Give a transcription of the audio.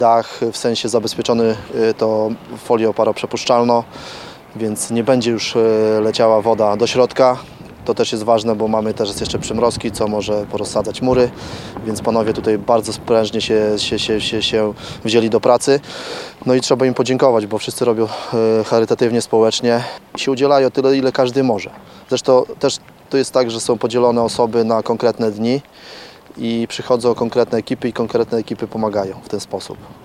Dach w sensie zabezpieczony to folią paroprzepuszczalną, więc nie będzie już leciała woda do środka. To też jest ważne, bo mamy też jeszcze przymrozki, co może porozsadzać mury, więc panowie tutaj bardzo sprężnie się wzięli do pracy. No i trzeba im podziękować, bo wszyscy robią charytatywnie, społecznie i się udzielają tyle, ile każdy może. Zresztą też to jest tak, że są podzielone osoby na konkretne dni i przychodzą konkretne ekipy i konkretne ekipy pomagają w ten sposób.